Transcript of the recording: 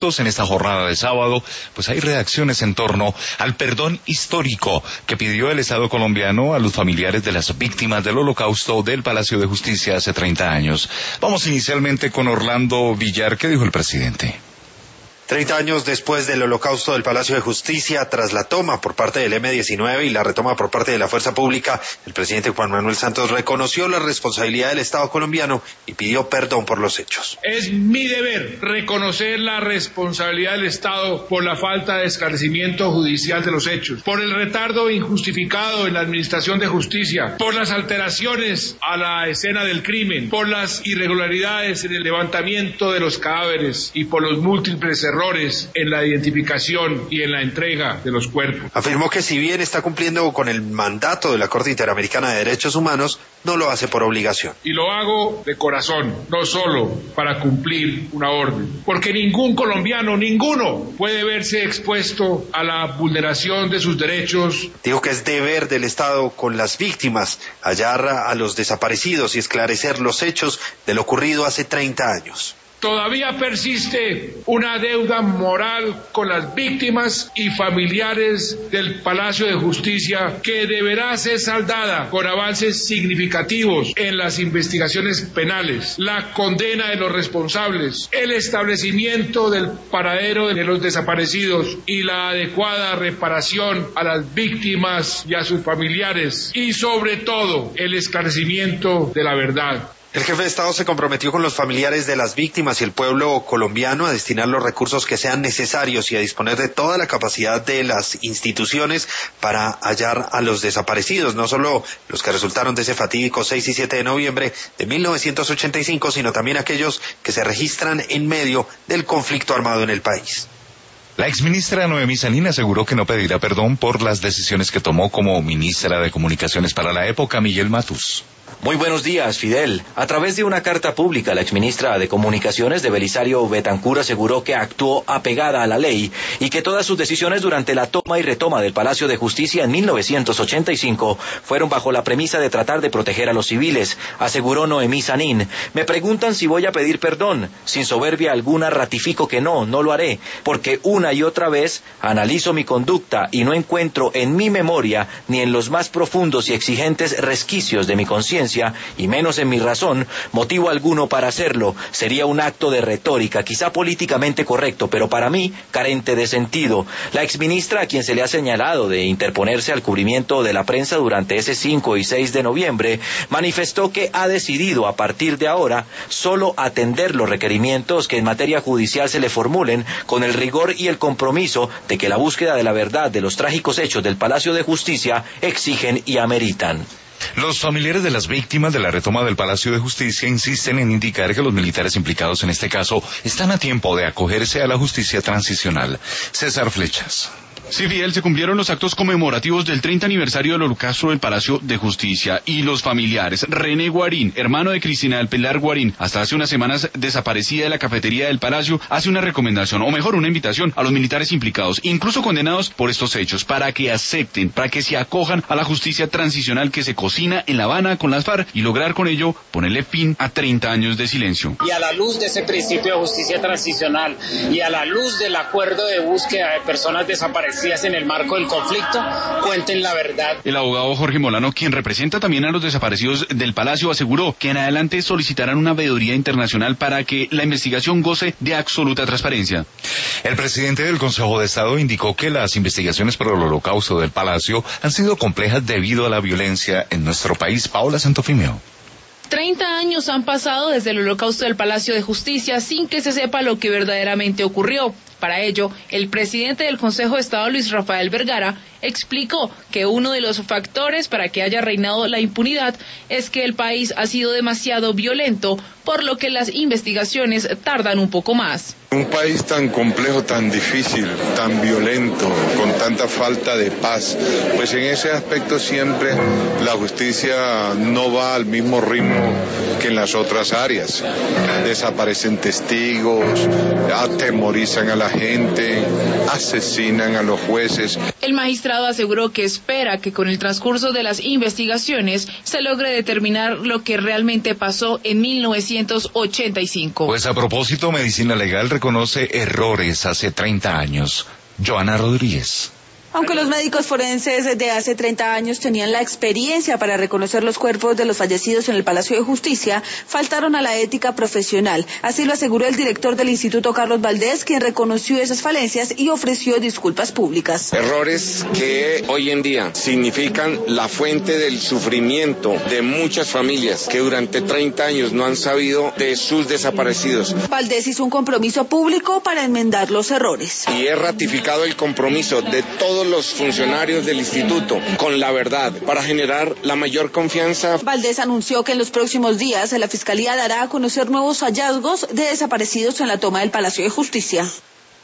En esta jornada de sábado, pues hay reacciones en torno al perdón histórico que pidió el Estado colombiano a los familiares de las víctimas del Holocausto del Palacio de Justicia hace 30 años. Vamos inicialmente con Orlando Villar. ¿Qué dijo el presidente? 30 años después del Holocausto del Palacio de Justicia, tras la toma por parte del M-19 y la retoma por parte de la Fuerza Pública, el presidente Juan Manuel Santos reconoció la responsabilidad del Estado colombiano y pidió perdón por los hechos. Es mi deber reconocer la responsabilidad del Estado por la falta de esclarecimiento judicial de los hechos, por el retardo injustificado en la administración de justicia, por las alteraciones a la escena del crimen, por las irregularidades en el levantamiento de los cadáveres y por los múltiples errores en la identificación y en la entrega de los cuerpos. Afirmó que si bien está cumpliendo con el mandato de la Corte Interamericana de Derechos Humanos, no lo hace por obligación. Y lo hago de corazón, no solo para cumplir una orden, porque ningún colombiano, ninguno, puede verse expuesto a la vulneración de sus derechos. Dijo que es deber del Estado con las víctimas hallar a los desaparecidos y esclarecer los hechos de lo ocurrido hace 30 años. Todavía persiste una deuda moral con las víctimas y familiares del Palacio de Justicia que deberá ser saldada con avances significativos en las investigaciones penales, la condena de los responsables, el establecimiento del paradero de los desaparecidos y la adecuada reparación a las víctimas y a sus familiares y sobre todo el esclarecimiento de la verdad. El jefe de Estado se comprometió con los familiares de las víctimas y el pueblo colombiano a destinar los recursos que sean necesarios y a disponer de toda la capacidad de las instituciones para hallar a los desaparecidos, no solo los que resultaron de ese fatídico 6 y 7 de noviembre de 1985, sino también aquellos que se registran en medio del conflicto armado en el país. La exministra Noemí Sanín aseguró que no pedirá perdón por las decisiones que tomó como ministra de Comunicaciones para la época, Miguel Matus. Muy buenos días, Fidel. A través de una carta pública, la exministra de Comunicaciones de Belisario Betancur aseguró que actuó apegada a la ley y que todas sus decisiones durante la toma y retoma del Palacio de Justicia en 1985 fueron bajo la premisa de tratar de proteger a los civiles, aseguró Noemí Sanín. Me preguntan si voy a pedir perdón. Sin soberbia alguna ratifico que no lo haré, porque una y otra vez analizo mi conducta y no encuentro en mi memoria ni en los más profundos y exigentes resquicios de mi conciencia y menos en mi razón, motivo alguno para hacerlo. Sería un acto de retórica, quizá políticamente correcto, pero para mí carente de sentido. La exministra, a quien se le ha señalado de interponerse al cubrimiento de la prensa durante ese 5 y 6 de noviembre, manifestó que ha decidido a partir de ahora solo atender los requerimientos que en materia judicial se le formulen con el rigor y el compromiso de que la búsqueda de la verdad de los trágicos hechos del Palacio de Justicia exigen y ameritan. Los familiares de las víctimas de la retoma del Palacio de Justicia insisten en indicar que los militares implicados en este caso están a tiempo de acogerse a la justicia transicional. César Flechas. Sí, Fidel, se cumplieron los actos conmemorativos del 30 aniversario del Holocausto del Palacio de Justicia y los familiares. René Guarín, hermano de Cristina del Pilar Guarín, hasta hace unas semanas desaparecida de la cafetería del Palacio, hace una recomendación, o mejor, una invitación a los militares implicados, incluso condenados por estos hechos, para que acepten, para que se acojan a la justicia transicional que se cocina en La Habana con las FARC y lograr con ello ponerle fin a 30 años de silencio. Y a la luz de ese principio de justicia transicional y a la luz del acuerdo de búsqueda de personas desaparecidas en el marco del conflicto, cuenten la verdad. El abogado Jorge Molano, quien representa también a los desaparecidos del Palacio, aseguró que en adelante solicitarán una veeduría internacional para que la investigación goce de absoluta transparencia. El presidente del Consejo de Estado indicó que las investigaciones por el Holocausto del Palacio han sido complejas debido a la violencia en nuestro país. Paola Santofimio. 30 años han pasado desde el Holocausto del Palacio de Justicia sin que se sepa lo que verdaderamente ocurrió. Para ello, el presidente del Consejo de Estado, Luis Rafael Vergara, explicó que uno de los factores para que haya reinado la impunidad es que el país ha sido demasiado violento, por lo que las investigaciones tardan un poco más. Un país tan complejo, tan difícil, tan violento, con tanta falta de paz, pues en ese aspecto siempre la justicia no va al mismo ritmo que en las otras áreas. Desaparecen testigos, atemorizan a la gente, asesinan a los jueces. El magistrado aseguró que espera que con el transcurso de las investigaciones se logre determinar lo que realmente pasó en 1985. Pues a propósito, Medicina Legal reconoce errores hace 30 años. Joana Rodríguez. Aunque los médicos forenses de hace 30 años tenían la experiencia para reconocer los cuerpos de los fallecidos en el Palacio de Justicia, faltaron a la ética profesional. Así lo aseguró el director del Instituto, Carlos Valdés, quien reconoció esas falencias y ofreció disculpas públicas. Errores que hoy en día significan la fuente del sufrimiento de muchas familias que durante 30 años no han sabido de sus desaparecidos. Valdés hizo un compromiso público para enmendar los errores. Y he ratificado el compromiso de todos los funcionarios del instituto con la verdad para generar la mayor confianza. Valdés anunció que en los próximos días la Fiscalía dará a conocer nuevos hallazgos de desaparecidos en la toma del Palacio de Justicia.